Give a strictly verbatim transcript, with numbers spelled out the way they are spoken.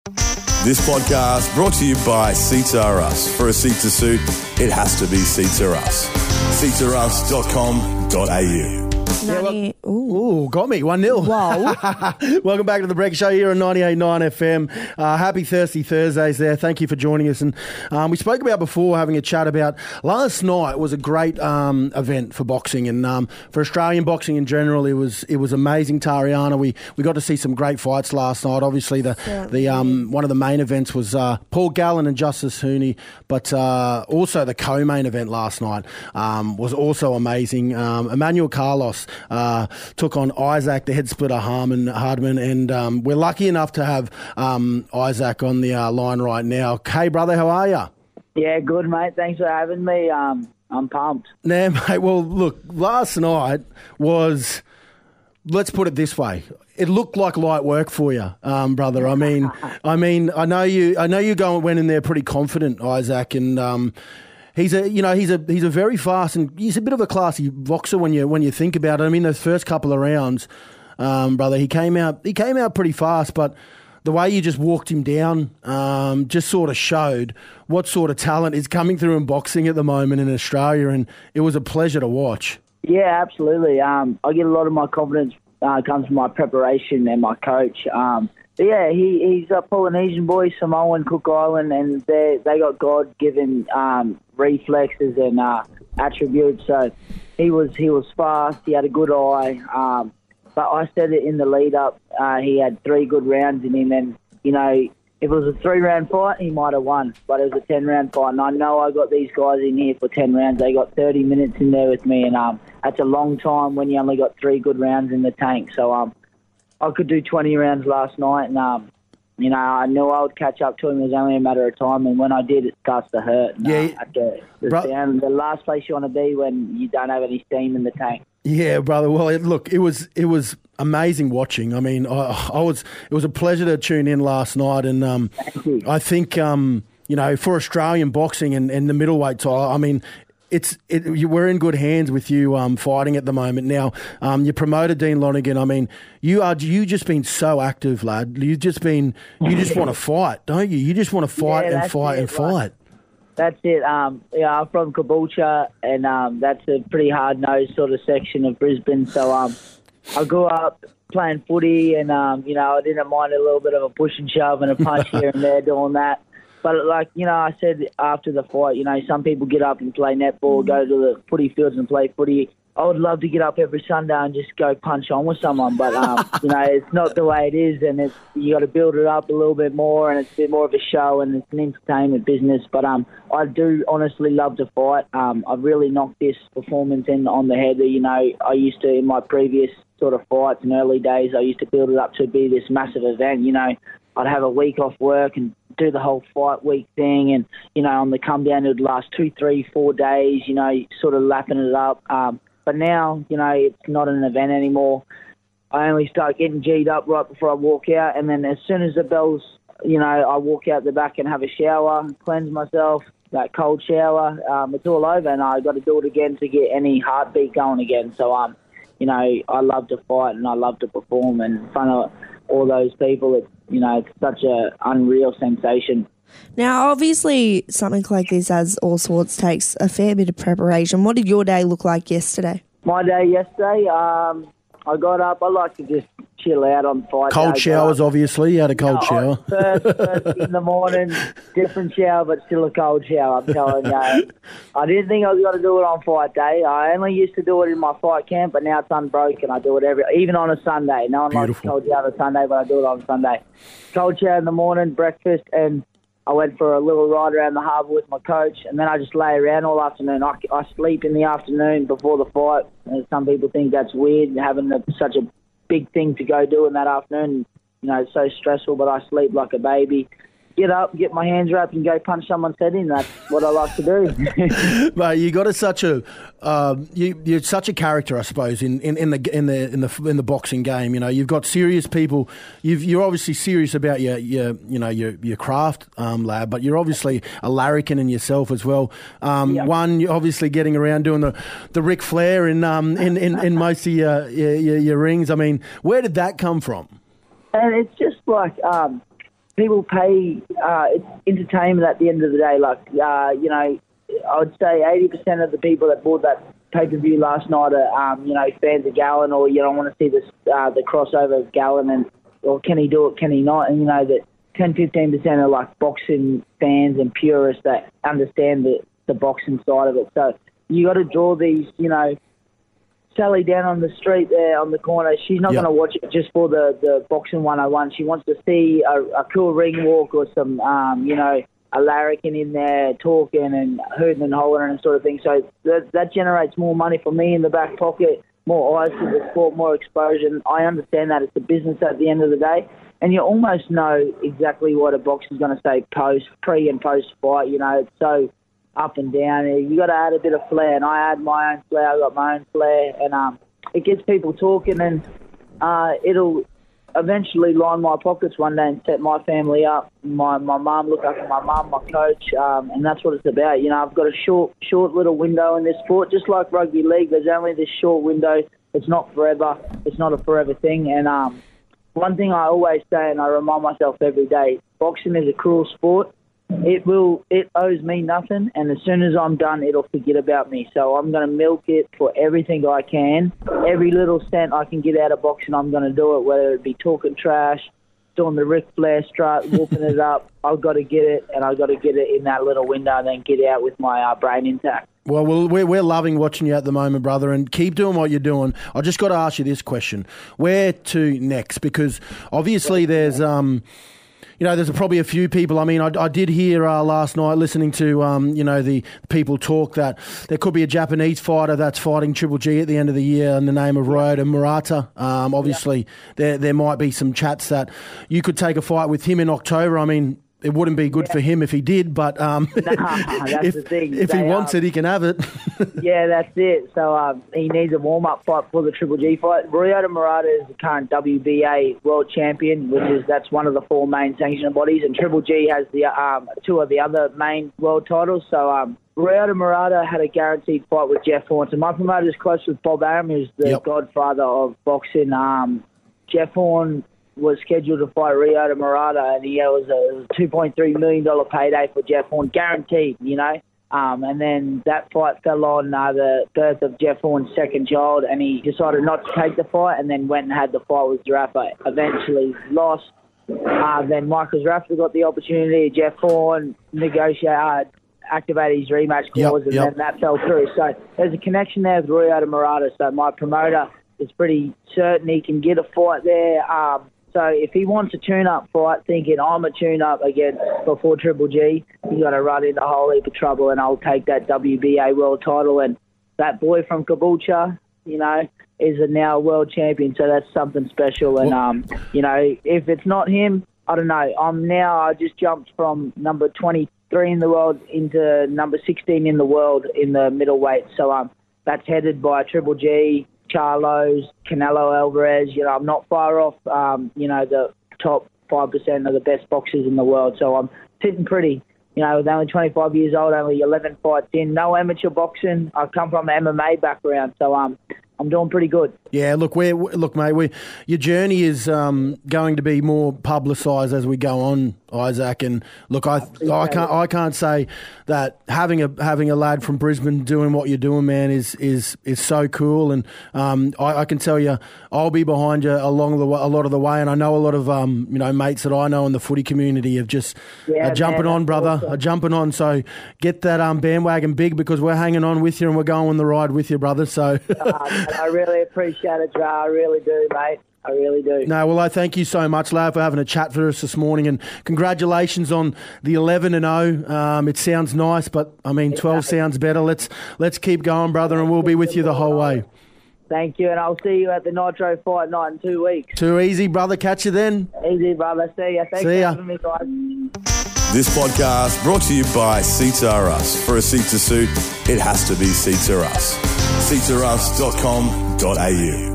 This podcast brought to you by Seats Are Us. For a seat to suit, it has to be Seats Are Us. seats are us dot com dot a u. ninety Ooh. Ooh, got me. one nil. Wow. Welcome back to the Breakfast Show here on ninety-eight point nine F M. Uh, happy Thirsty Thursdays there. Thank you for joining us. And um, we spoke about before having a chat about last night was a great um, event for boxing and um, for Australian boxing in general. It was it was amazing, Tariana. We we got to see some great fights last night. Obviously, the Yeah. the um, one of the main events was uh, Paul Gallen and Justice Hooney, but uh, also the co-main event last night um, was also amazing. Um, Emmanuel Carlos uh, took on Isaac, the head splitter Harmon Hardman, and um, we're lucky enough to have um, Isaac on the uh, line right now. Hey, brother, how are you? Yeah, good, mate. Thanks for having me. Um, I'm pumped. Nah, mate, well, look, last night was, let's put it this way, it looked like light work for you, um, brother. I mean, I mean, I know you, I know you go went in there pretty confident, Isaac, and um, he's a, you know, he's a, he's a very fast and he's a bit of a classy boxer when you when you think about it. I mean, those first couple of rounds, um, brother, he came out, he came out pretty fast, but the way you just walked him down um, just sort of showed what sort of talent is coming through in boxing at the moment in Australia, and it was a pleasure to watch. Yeah, absolutely. Um, I get a lot of my confidence uh, comes from my preparation and my coach. Um, but yeah, he, he's a Polynesian boy, Samoan, Cook Island, and they they got God-given um, reflexes and uh, attributes. So he was he was fast. He had a good eye. Um, But I said it in the lead-up, uh, he had three good rounds in him, and, you know, if it was a three-round fight, he might have won, but it was a ten-round fight, and I know I got these guys in here for ten rounds. They got thirty minutes in there with me, and um, that's a long time when you only got three good rounds in the tank. So um, I could do twenty rounds last night, and, um, you know, I knew I would catch up to him. It was only a matter of time, and when I did, it starts to hurt. And, Yeah. uh, the, the, Bro- down, the last place you want to be when you don't have any steam in the tank. Yeah, brother. Well, it, look, it was it was amazing watching. I mean, I, I was it was a pleasure to tune in last night, and um, Thank you. I think um, you know, for Australian boxing and, and the middleweight title, I mean, it's it, you, we're in good hands with you um, fighting at the moment. Now, um, you promoted Dean Lonergan. I mean, you are you just been so active, lad. You've just been you just want to fight, don't you? You just want to fight Yeah, and that's fight it, and like- fight. That's it. Um, yeah, I'm from Caboolture, and um, that's a pretty hard-nosed sort of section of Brisbane. So um, I grew up playing footy, and um, you know, I didn't mind a little bit of a push and shove and a punch here and there doing that. But like you know, I said after the fight, you know, some people get up and play netball, go to the footy fields and play footy. I would love to get up every Sunday and just go punch on with someone, but um, you know, it's not the way it is, and it's you got to build it up a little bit more, and it's a bit more of a show, and it's an entertainment business. But um, I do honestly love to fight. Um, I've really knocked this performance in on the head. You know, I used to in my previous sort of fights in early days, I used to build it up to be this massive event. You know, I'd have a week off work and do the whole fight week thing, and you know, on the come down, it would last two, three, four days. You know, sort of lapping it up. Um, But now, you know, it's not an event anymore. I only start getting G'd up right before I walk out, and then as soon as the bell's, you know, I walk out the back and have a shower, cleanse myself, that cold shower, um, it's all over, and I've got to do it again to get any heartbeat going again. So, um, you know, I love to fight and I love to perform, and in front of all those people, it's, you know, it's such a unreal sensation. Now, obviously, something like this, as all sorts, takes a fair bit of preparation. What did your day look like yesterday? My day yesterday, um, I got up. I like to just chill out on fight Cold day, showers, but, obviously. You had a cold No, shower. First, first in the morning, different shower, but still a cold shower, I'm telling you. I didn't think I was going to do it on fight day. I only used to do it in my fight camp, but now it's unbroken. I do it every, even on a Sunday. No one likes Beautiful. cold shower on a Sunday, but I do it on Sunday. Cold shower in the morning, breakfast, and I went for a little ride around the harbour with my coach, and then I just lay around all afternoon. I, I sleep in the afternoon before the fight. And some people think that's weird, having a, such a big thing to go do in that afternoon. You know, it's so stressful, but I sleep like a baby. Get up, get my hands wrapped, and go punch someone's head in. That's what I like to do. Mate, you got a, such a uh, you, you're such a character, I suppose, in, in, in the in the in the in the boxing game. You know, you've got serious people. You've, you're obviously serious about your, your you know your your craft, um, lad. But you're obviously a larrikin in yourself as well. Um, Yeah. One, you're obviously getting around doing the, the Ric Flair in um in, in, in most of your, your your your rings. I mean, where did that come from? And it's just like um, people pay, uh, it's entertainment at the end of the day. Like, uh, you know, I would say eighty percent of the people that bought that pay-per-view last night are, um, you know, fans of Gallen, or, you know, want to see this, uh, the crossover of Gallen, and, or can he do it, can he not? And, you know, that ten to fifteen percent are like boxing fans and purists that understand the, the boxing side of it. So you got to draw these, you know, Sally down on the street there on the corner, she's not yep. going to watch it just for the, the boxing one oh one. She wants to see a, a cool ring walk or some, um, you know, a larrikin in there talking and hooting and hollering and sort of thing. So that, that generates more money for me in the back pocket, more eyes to the sport, more exposure. And I understand that it's a business at the end of the day. And you almost know exactly what a boxer's going to say post, pre and post fight. You know, it's so up and down. You got to add a bit of flair, and I add my own flair. I got my own flair, and um, it gets people talking, and uh, it'll eventually line my pockets one day and set my family up. My my mum, look after my mum, my coach, um, and that's what it's about. You know, I've got a short short little window in this sport, just like rugby league. There's only this short window. It's not forever. It's not a forever thing. And um, one thing I always say, and I remind myself every day, boxing is a cruel sport. It will. It owes me nothing, and as soon as I'm done, it'll forget about me. So I'm going to milk it for everything I can. Every little cent I can get out of boxing, I'm going to do it, whether it be talking trash, doing the Ric Flair strut, whooping it up. I've got to get it, and I've got to get it in that little window and then get out with my uh, brain intact. Well, we're, we're loving watching you at the moment, brother, and keep doing what you're doing. I just got to ask you this question. Where to next? Because obviously there's... um. You know, there's probably a few people. I mean, I, I did hear uh, last night listening to, um, you know, the people talk that there could be a Japanese fighter that's fighting Triple G at the end of the year in the name of Ryota Murata. Um, obviously, yeah. there there might be some chats that you could take a fight with him in October. I mean, it wouldn't be good yeah. for him if he did, but um, nah, that's if, the thing. if they, he wants um, it, he can have it. Yeah, that's it. So um, he needs a warm-up fight for the Triple G fight. Ryota Murata is the current W B A world champion, which is that's one of the four main sanctioning bodies, and Triple G has the um, two of the other main world titles. So um, Ryota Murata had a guaranteed fight with Jeff Horn. So my promoter is close with Bob Arum, who's the yep. godfather of boxing. Um, Jeff Horn was scheduled to fight Ryota Murata, and he was a two point three million dollars payday for Jeff Horn, guaranteed, you know. Um, and then that fight fell on uh, the birth of Jeff Horn's second child, and he decided not to take the fight and then went and had the fight with Zarafa. Eventually lost. Uh, then Michael Zarafa got the opportunity. Jeff Horn negotiated, uh, activated his rematch clause, yep, and yep. then that fell through. So there's a connection there with Ryota Murata. So my promoter is pretty certain he can get a fight there. Um, So if he wants a tune-up fight, thinking I'm a tune-up against before Triple G, he's got to run into a whole heap of trouble, and I'll take that W B A world title. And that boy from Caboolture, you know, is a now world champion, so that's something special. And, um, you know, if it's not him, I don't know. I'm now, I just jumped from number twenty-three in the world into number sixteen in the world in the middleweight. So um, that's headed by Triple G, Charlos, Canelo Alvarez. You know, I'm not far off, um, you know, the top five percent of the best boxers in the world. So I'm sitting pretty, you know, with only twenty-five years old, only eleven fights in, no amateur boxing. I come from an M M A background, so um, I'm doing pretty good. Yeah, look, we're, look, mate, we your journey is um, going to be more publicised as we go on, Isaac. And look, I I can't I can't say that having a having a lad from Brisbane doing what you're doing, man, is is is so cool. And um, I, I can tell you, I'll be behind you along the a lot of the way. And I know a lot of um, you know mates that I know in the footy community have just yeah, are jumping man, on, brother, awesome. are jumping on. So get that um bandwagon big, because we're hanging on with you and we're going on the ride with you, brother. So uh, I really appreciate it, Joe. I really do, mate. I really do. No, well, I thank you so much, lad, for having a chat for us this morning, and congratulations on the eleven and oh. Um, it sounds nice, but I mean, twelve sounds better. Let's let's keep going, brother, and we'll be with you the whole way. Thank you, and I'll see you at the Nitro Fight Night in two weeks. Too easy, brother. Catch you then. Easy, brother. See ya. Thanks see ya. for having me, guys. This podcast brought to you by Seats R Us. For a seat to suit, it has to be Seats R Us. seats r us dot com dot a u